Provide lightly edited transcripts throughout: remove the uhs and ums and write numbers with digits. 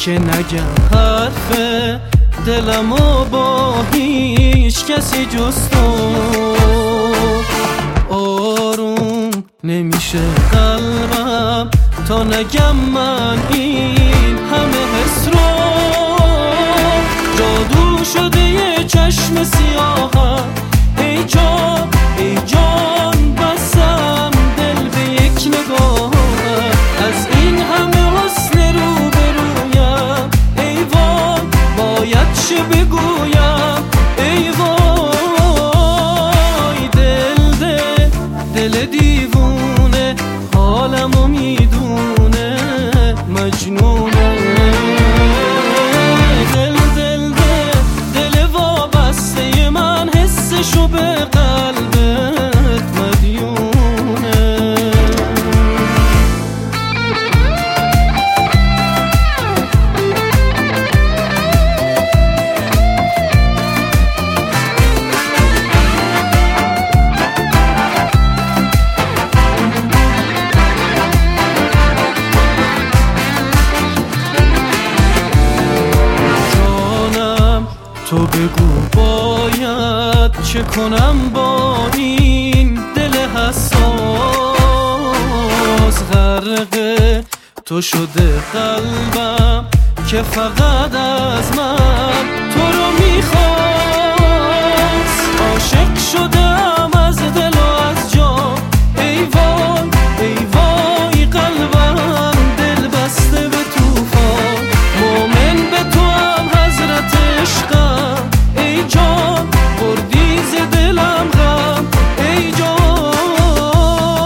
که نگم حرف دلمو با هیچ کسی جز تو. آروم نمیشه قلبم تا نگم من این همه حس رو. جادو شده یه چشم سیاهم، ای جان ای جان بسم دل به یک نگاه. از این همه حسن رو برویم ای وای باید چه بگویم ای وای. دل دیوونه حالمو میدونه مجنونه. دل وابسته من حسشو به قلبت مدیونه. تو بگو باید چه کنم با این دل حساس. غرق تو شده قلبم که فقط از من تو رو میخواست. عاشق شدم از دل و از جان ای وای ای وای. قلبم دل بسته به طوفان، مومن به تو هم حضرت عشقم ای جان. بردی ز دلم غم ای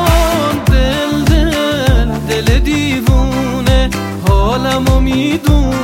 جان. دل دیوونه حالمو میدونه